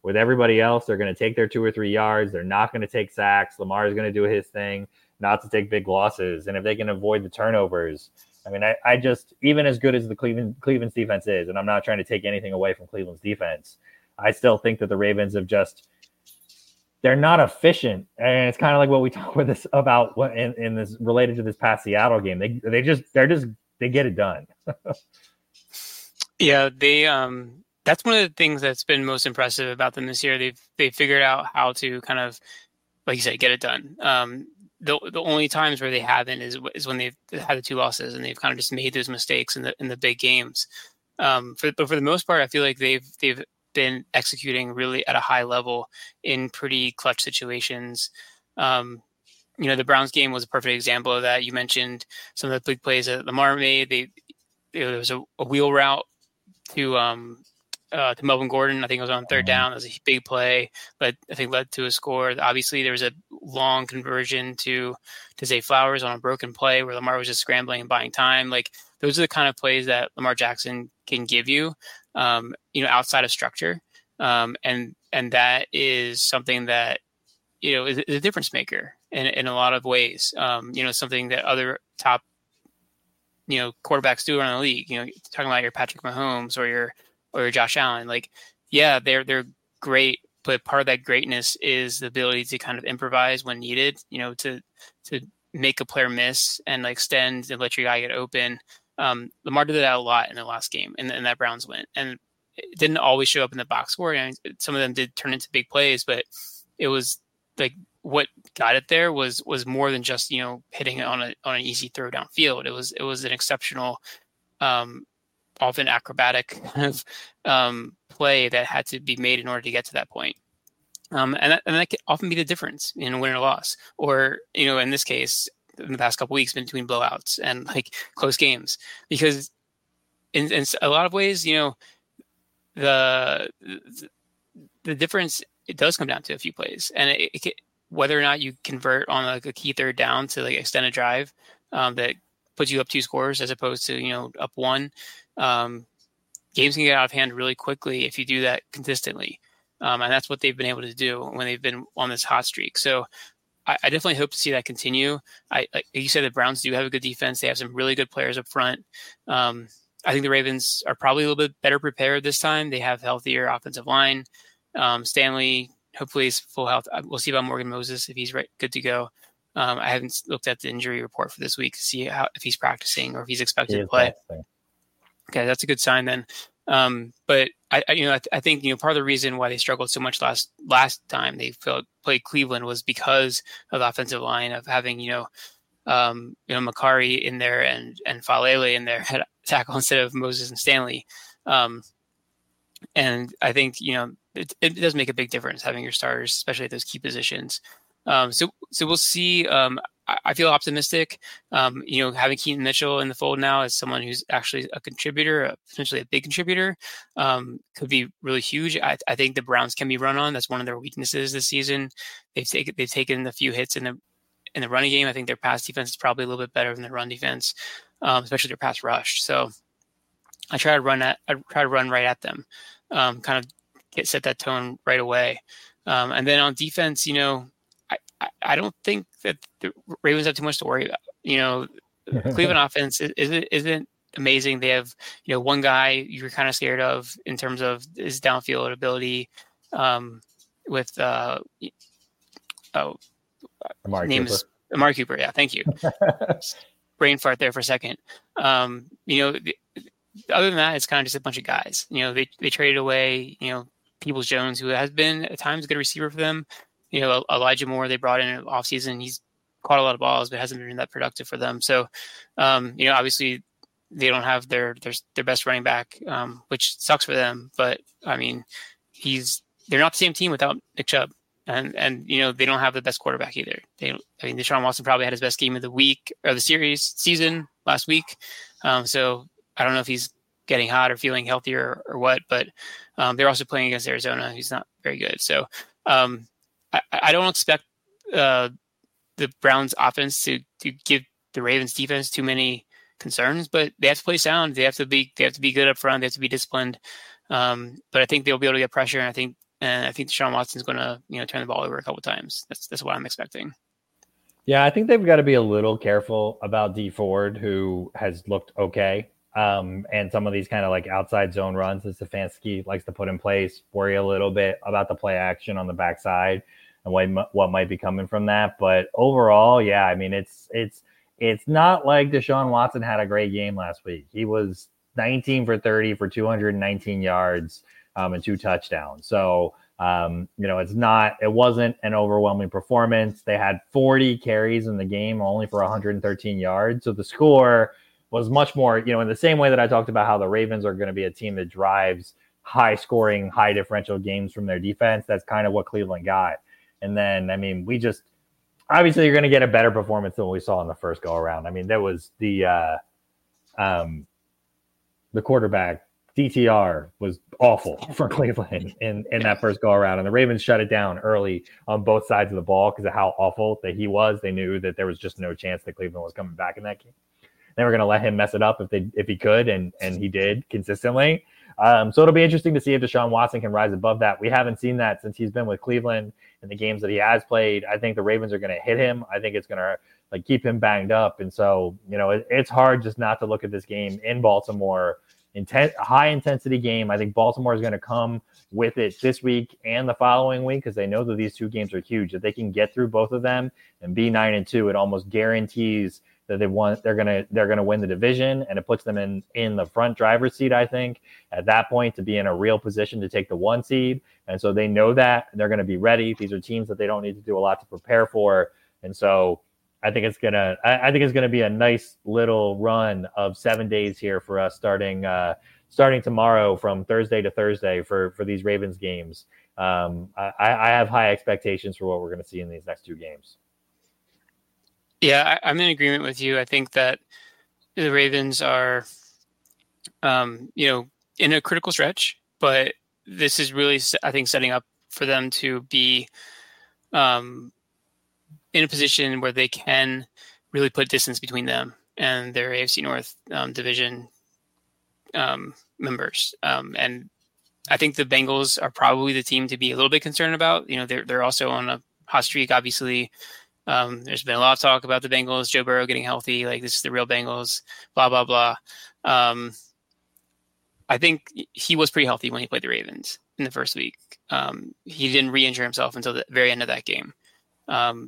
With everybody else, they're going to take their two or three yards. They're not going to take sacks. Lamar is going to do his thing, not to take big losses. And if they can avoid the turnovers, I mean, I, I just, even as good as the Cleveland Cleveland's defense is, and I'm not trying to take anything away from Cleveland's defense, I still think that the Ravens have just, they're not efficient. And it's kind of like what we talk with this about what in, in this related to this past Seattle game. They they just, they're just, they get it done. Yeah, they, um, that's one of the things that's been most impressive about them this year. They've, they figured out how to kind of, like you said, get it done. Um, The the only times where they haven't is is when they've had the two losses and they've kind of just made those mistakes in the in the big games. Um, for, but for the most part, I feel like they've they've been executing really at a high level in pretty clutch situations. Um, you know, the Browns game was a perfect example of that. You mentioned some of the big plays that Lamar made. They you know, there was a, a wheel route to um, Uh, to Melvin Gordon. I think it was on third down. That was a big play, but I think led to a score. Obviously, there was a long conversion to to Zay Flowers on a broken play where Lamar was just scrambling and buying time. Like those are the kind of plays that Lamar Jackson can give you, um, you know, outside of structure, um, and and that is something that you know is, is a difference maker in in a lot of ways. Um, you know, something that other top you know quarterbacks do around the league. You know, talking about your Patrick Mahomes or your or Josh Allen, like, yeah, they're they're great, but part of that greatness is the ability to kind of improvise when needed, you know, to to make a player miss and like extend and let your guy get open. Um, Lamar did that a lot in the last game, and, and that Browns win. And it didn't always show up in the box score. I mean, some of them did turn into big plays, but it was like what got it there was was more than just you know hitting it on a on an easy throw downfield. It was it was an exceptional. Um, often acrobatic kind of um, play that had to be made in order to get to that point. Um, and, that, and that can often be the difference in a win or loss, or, you know, in this case, in the past couple of weeks between blowouts and like close games, because in, in a lot of ways, you know, the, the, the difference, it does come down to a few plays, and it, it can, whether or not you convert on like a key third down to like extend a drive um, that puts you up two scores as opposed to, you know, up one. Um, games can get out of hand really quickly if you do that consistently. Um, and that's what they've been able to do when they've been on this hot streak. So I, I definitely hope to see that continue. I, like you said, the Browns do have a good defense. They have some really good players up front. Um, I think the Ravens are probably a little bit better prepared this time. They have healthier offensive line. Um, Stanley, hopefully is full health. We'll see about Morgan Moses if he's right, good to go. Um, I haven't looked at the injury report for this week to see how, if he's practicing or if he's expected to play. Practicing. Okay, that's a good sign then. Um, but I, I you know, I, I think you know part of the reason why they struggled so much last last time they felt, played Cleveland was because of the offensive line of having you know, um, you know Makari in there and and Falele in there at tackle instead of Moses and Stanley. Um, and I think you know it, it does make a big difference having your starters, especially at those key positions. Um, so, so we'll see. Um, I, I feel optimistic. Um, you know, having Keaton Mitchell in the fold now as someone who's actually a contributor, a, potentially a big contributor, um, could be really huge. I, I think the Browns can be run on. That's one of their weaknesses this season. They've taken they've taken a few hits in the in the running game. I think their pass defense is probably a little bit better than their run defense, um, especially their pass rush. So, I try to run at I try to run right at them, um, kind of get set that tone right away, um, and then on defense, you know. I don't think that the Ravens have too much to worry about. You know, Cleveland offense isn't isn't amazing. They have you know one guy you're kind of scared of in terms of his downfield ability. Um, with uh, oh, Amari name Cooper. is Amari Cooper. Yeah, thank you. Brain fart there for a second. Um, you know, the, other than that, it's kind of just a bunch of guys. You know, they they traded away you know Peoples Jones, who has been at times a good receiver for them. You know, Elijah Moore, they brought in an offseason. He's caught a lot of balls, but hasn't been that productive for them. So, um, you know, obviously they don't have their their, their best running back, um, which sucks for them. But, I mean, he's they're not the same team without Nick Chubb. And, and you know, they don't have the best quarterback either. They, I mean, Deshaun Watson probably had his best game of the week or the series season last week. Um, so I don't know if he's getting hot or feeling healthier or, or what, but um, they're also playing against Arizona, who's not very good. So, um, I, I don't expect uh, the Browns offense to, to give the Ravens defense too many concerns, but they have to play sound. They have to be they have to be good up front. They have to be disciplined. Um, but I think they'll be able to get pressure. And I think and I think Deshaun Watson's going to, you know, turn the ball over a couple times. That's that's what I'm expecting. Yeah, I think they've got to be a little careful about Dee Ford, who has looked okay. Um, and some of these kind of like outside zone runs that Stefanski likes to put in place, worry a little bit about the play action on the backside and what, what might be coming from that. But overall, yeah, I mean, it's it's it's not like Deshaun Watson had a great game last week. He was nineteen for thirty for two hundred nineteen yards um, and two touchdowns. So, um, you know, it's not, it wasn't an overwhelming performance. They had forty carries in the game, only for one hundred thirteen yards. So the score was much more, you know, in the same way that I talked about how the Ravens are going to be a team that drives high scoring, high differential games from their defense. That's kind of what Cleveland got. And then, I mean, we just, obviously you're going to get a better performance than what we saw in the first go around. I mean, there was the, uh, um, the quarterback D T R was awful for Cleveland in, in that first go around. And the Ravens shut it down early on both sides of the ball because of how awful that he was. They knew that there was just no chance that Cleveland was coming back in that game. They were going to let him mess it up if they if he could, and and he did consistently. Um, so it'll be interesting to see if Deshaun Watson can rise above that. We haven't seen that since he's been with Cleveland in the games that he has played. I think the Ravens are going to hit him. I think it's going to like keep him banged up. And so, you know, it, it's hard just not to look at this game in Baltimore. Intent, high intensity game. I think Baltimore is going to come with it this week and the following week because they know that these two games are huge. If they can get through both of them and be nine and two, it almost guarantees that they want they're gonna they're gonna win the division, and it puts them in in the front driver's seat. I think at that point to be in a real position to take the one seed, and so they know that they're going to be ready. These are teams that they don't need to do a lot to prepare for, and so I think it's gonna I, I think it's gonna be a nice little run of seven days here for us starting uh, starting tomorrow from Thursday to Thursday for for these Ravens games. Um, I, I have high expectations for what we're going to see in these next two games. Yeah, I, I'm in agreement with you. I think that the Ravens are, um, you know, in a critical stretch, but this is really, I think, setting up for them to be um, in a position where they can really put distance between them and their A F C North um, division um, members. Um, and I think the Bengals are probably the team to be a little bit concerned about. You know, they're they're also on a hot streak, obviously. Um, there's been a lot of talk about the Bengals, Joe Burrow getting healthy, like this is the real Bengals, blah, blah, blah. Um, I think he was pretty healthy when he played the Ravens in the first week. Um, he didn't re-injure himself until the very end of that game. Um,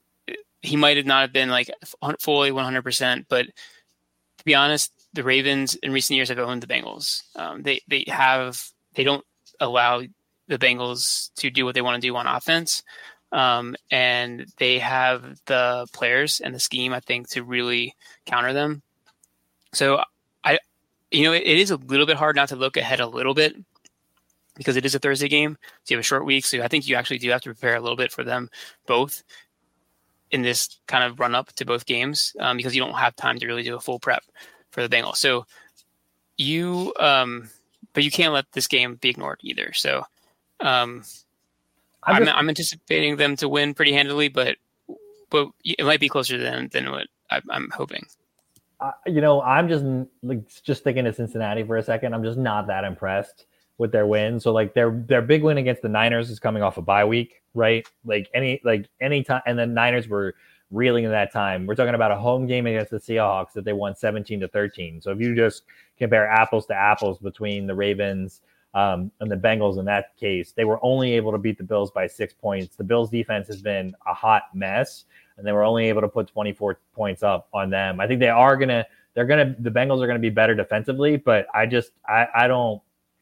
he might have not have been like fully one hundred percent, but to be honest, the Ravens in recent years have owned the Bengals. Um, they, they have, they don't allow the Bengals to do what they want to do on offense. Um, and they have the players and the scheme, I think, to really counter them. So I, you know, it, it is a little bit hard not to look ahead a little bit because it is a Thursday game. So you have a short week. So I think you actually do have to prepare a little bit for them both in this kind of run up to both games um, because you don't have time to really do a full prep for the Bengals. So you, um, but you can't let this game be ignored either. So, um, I'm, I'm, I'm anticipating them to win pretty handily, but but it might be closer than than what I, I'm hoping. Uh, you know, I'm just like just thinking of Cincinnati for a second. I'm just not that impressed with their win. So like their their big win against the Niners is coming off a bye week, right? Like any like any time, and the Niners were reeling in that time. We're talking about a home game against the Seahawks that they won seventeen to thirteen. So if you just compare apples to apples between the Ravens Um, and the Bengals in that case, they were only able to beat the Bills by six points. The Bills defense has been a hot mess, and they were only able to put twenty-four points up on them. I think they are going to, they're going to, the Bengals are going to be better defensively, but I just, I, I don't,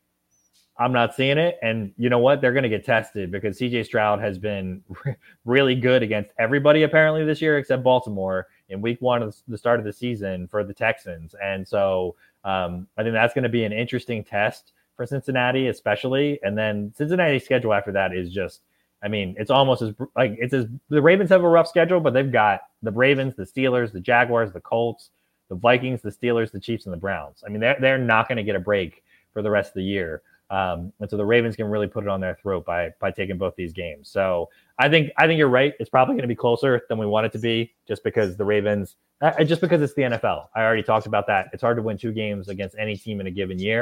I'm not seeing it. And you know what? They're going to get tested because C J Stroud has been re- really good against everybody apparently this year except Baltimore in week one of the start of the season for the Texans. And so um, I think that's going to be an interesting test for Cincinnati, especially. And then Cincinnati's schedule after that is just, I mean, it's almost as like it's as the Ravens have a rough schedule, but they've got the Ravens, the Steelers, the Jaguars, the Colts, the Vikings, the Steelers, the Chiefs, and the Browns. I mean, they're they're not going to get a break for the rest of the year. Um, and so the Ravens can really put it on their throat by by taking both these games. So I think I think you're right. It's probably going to be closer than we want it to be, just because the Ravens, uh, just because it's the N F L. I already talked about that. It's hard to win two games against any team in a given year.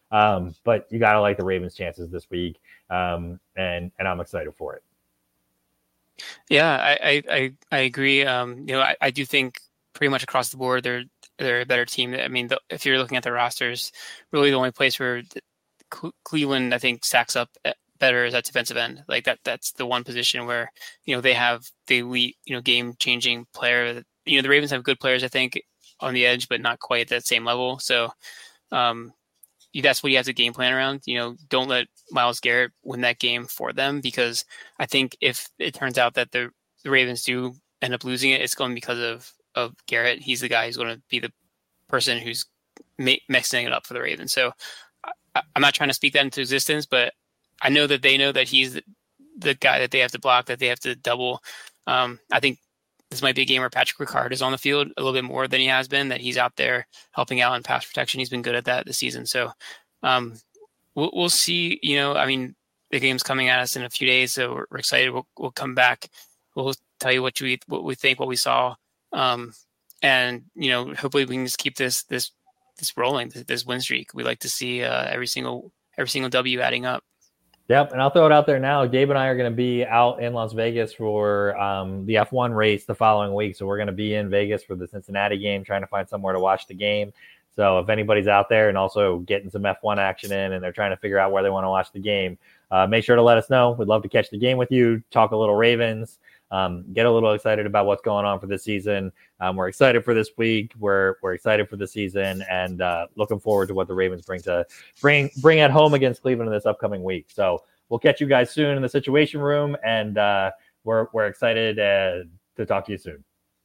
Um, but you got to like the Ravens' chances this week, um, and and I'm excited for it. Yeah, I I, I agree. Um, you know, I, I do think pretty much across the board they're they're a better team. I mean, the, if you're looking at the rosters, really the only place where the, Cleveland I think stacks up better is at defensive end. Like that that's the one position where you know they have the elite you know game changing player. You know, the Ravens have good players I think on the edge, but not quite at that same level. So. Um, that's what you have to game plan around. You know, don't let Myles Garrett win that game for them, because I think if it turns out that the, the Ravens do end up losing it, it's going because of, of Garrett. He's the guy who's going to be the person who's ma- mixing it up for the Ravens. So I, I'm not trying to speak that into existence, but I know that they know that he's the, the guy that they have to block, that they have to double. Um, I think this might be a game where Patrick Ricard is on the field a little bit more than he has been, that he's out there helping out in pass protection. He's been good at that this season. So um, we'll, we'll see, you know, I mean, the game's coming at us in a few days, so we're, we're excited. We'll, we'll come back. We'll tell you what we, what we think, what we saw. Um, and, you know, hopefully we can just keep this, this, this rolling, this, this win streak. We like to see uh, every single, every single W adding up. Yep, and I'll throw it out there now. Gabe and I are going to be out in Las Vegas for um, the F one race the following week. So we're going to be in Vegas for the Cincinnati game, trying to find somewhere to watch the game. So if anybody's out there and also getting some F one action in and they're trying to figure out where they want to watch the game, uh, make sure to let us know. We'd love to catch the game with you, talk a little Ravens, um, get a little excited about what's going on for this season. Um, we're excited for this week. We're we're excited for the season, and uh, looking forward to what the Ravens bring to bring bring at home against Cleveland in this upcoming week. So we'll catch you guys soon in the Situation Room, and uh, we're we're excited uh, to talk to you soon.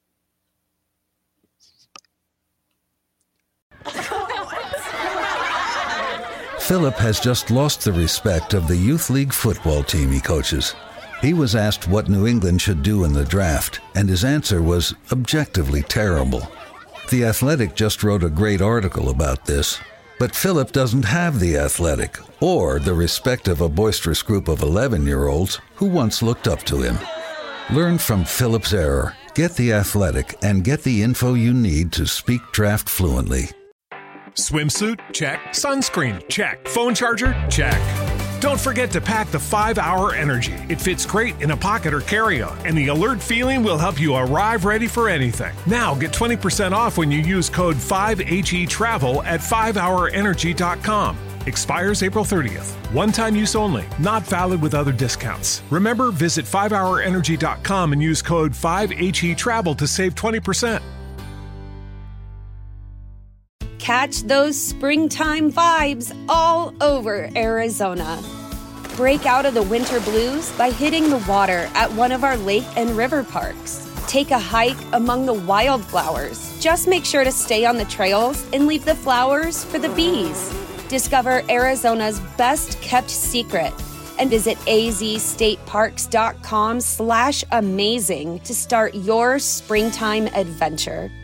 Philip has just lost the respect of the youth league football team he coaches. He was asked what New England should do in the draft, and his answer was objectively terrible. The Athletic just wrote a great article about this, but Philip doesn't have The Athletic or the respect of a boisterous group of eleven-year-olds who once looked up to him. Learn from Philip's error, get The Athletic, and get the info you need to speak draft fluently. Swimsuit? Check. Sunscreen? Check. Phone charger? Check. Don't forget to pack the five hour Energy. It fits great in a pocket or carry-on, and the alert feeling will help you arrive ready for anything. Now get twenty percent off when you use code five H E travel at five hour energy dot com. Expires April thirtieth. One-time use only. Not valid with other discounts. Remember, visit five hour energy dot com and use code five H E travel to save twenty percent. Catch those springtime vibes all over Arizona. Break out of the winter blues by hitting the water at one of our lake and river parks. Take a hike among the wildflowers. Just make sure to stay on the trails and leave the flowers for the bees. Discover Arizona's best kept secret and visit azstateparks.com slash amazing to start your springtime adventure.